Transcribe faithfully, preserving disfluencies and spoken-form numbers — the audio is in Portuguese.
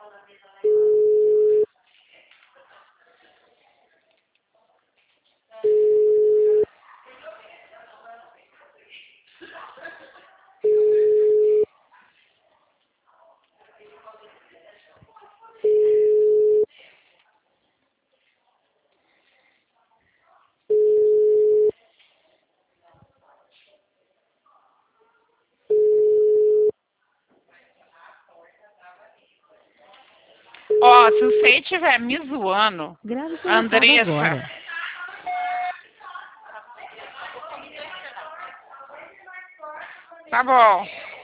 Ó, se você estiver me zoando, Grave seu recado Andressa, agora. tá bom.